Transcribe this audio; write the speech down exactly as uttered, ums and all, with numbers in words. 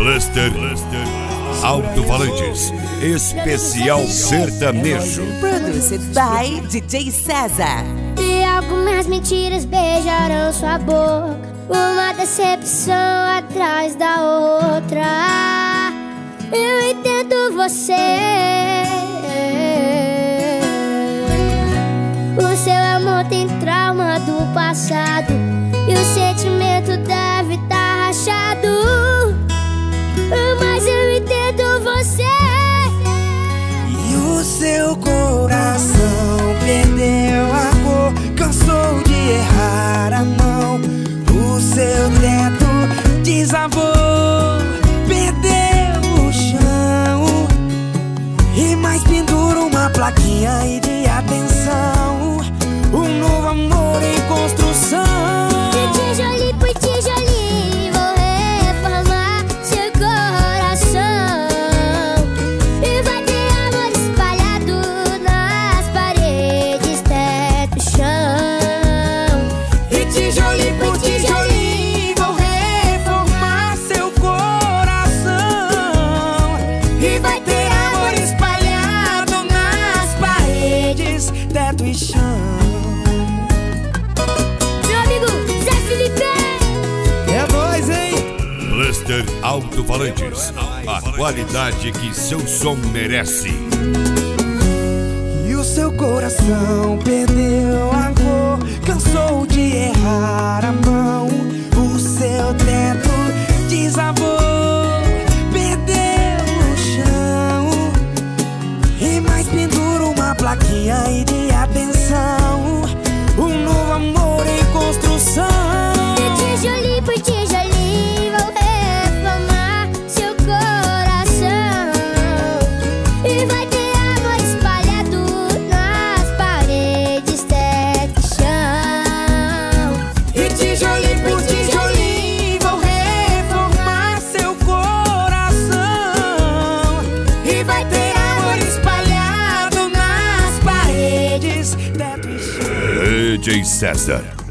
Blaster Alto-Falantes Especial Sertanejo. Produced by D J César. E algumas mentiras beijarão sua boca, uma decepção atrás da outra. Eu entendo você. O seu amor tem trauma do passado e o sentimento deve estar rachado. Mas eu entendo você. E o seu coração perdeu a cor, cansou de errar a mão. O seu teto desabou, perdeu o chão. E mais pendura uma plaquinha aí de atenção. Um novo amor em construção. De tijolinho por tijolinho vou reformar seu coração. E vai ter amor espalhado nas paredes, teto, chão. E tijolinho por tijolinho vou reformar seu coração. E vai ter amor espalhado nas paredes, teto e chão. Blaster Alto-Falantes, a qualidade que seu som merece. E o seu coração perdeu a cor, cansou de errar a mão. O seu teto desabou, perdeu o chão. E mais pendura uma plaquinha aí de atenção. Um novo amor em construção. De tijolinho por tijolinho vou reformar seu coração. E vai ter amor espalhado nas paredes, teto e chão. E tijolinho por tijolinho vou reformar seu coração. E vai ter amor espalhado nas paredes, teto e chão. D J César.